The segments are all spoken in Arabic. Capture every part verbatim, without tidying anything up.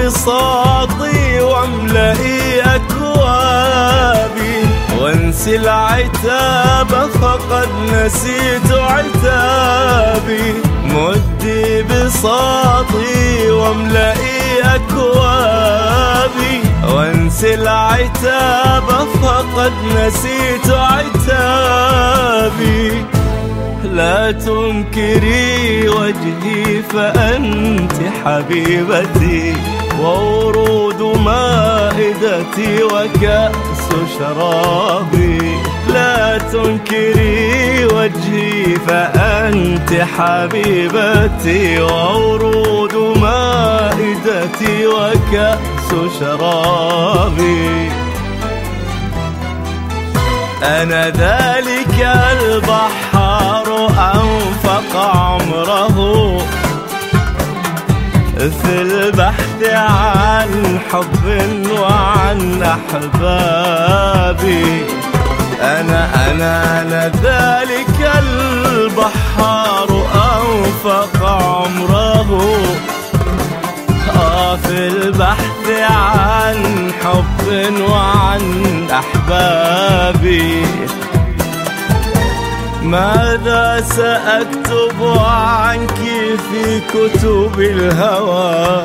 بساطي واملئي أكوابي، وانسي العتاب فقد نسيت عتابي. مدي بساطي واملئي أكوابي، وانسي العتاب فقد نسيت عتابي. لا تنكري وجهي فأنت حبيبتي، وورود مائدتي وكأس شرابي. لا تنكري وجهي فأنت حبيبتي، وورود مائدتي وكأس شرابي. أنا ذلك البحار أنفق عمره في البحث عن حب وعن أحبابي. أنا أنا أنا ذلك البحار أنفق عمره في البحث عن حب وعن أحبابي. ماذا سأكتب عنك في كتب الهوى،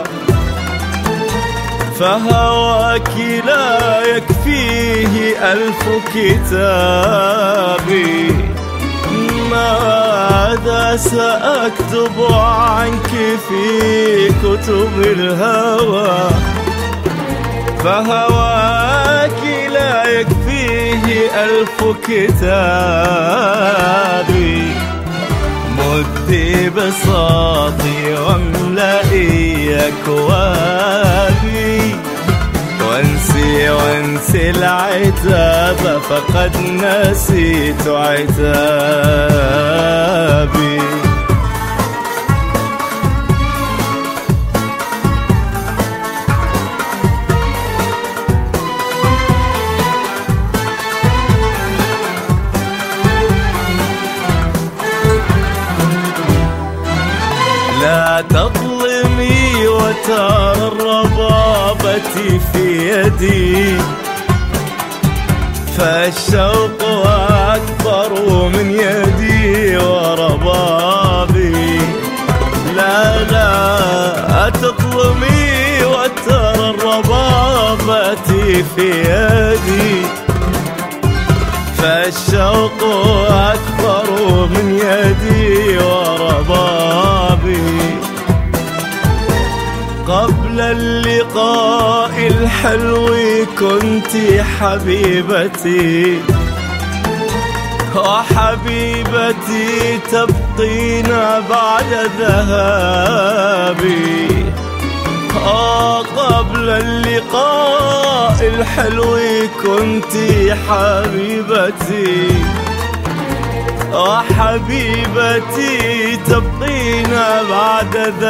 فهواك لا يكفيه ألف كتاب. ماذا سأكتب عنك في كتب الهوى، فهواك لا يكفيه ألف كتاب. مدي بساطي واملئي أكوابي، وانسي وانسي العتاب فقد نسيت عتابي. لا تظلمي وترى الربابة في يدي، فالشوق أكبر من يدي وربابي. لا لا تظلمي وترى الربابة في يدي، فالشوق أكبر من يدي وربابي. قبل اللقاء الحلو كنت حبيبتي، وحبيبتي تبقين بعد ذهابي. آه قبل اللقاء الحلو كنت حبيبتي، وحبيبتي تبقين بعد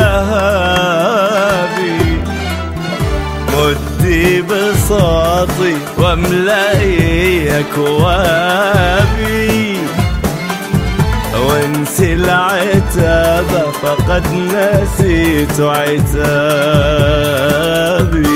ذهابي. مدي بساطي واملئي أكوابي، وانسي العتاب فقد نسيت عتابي.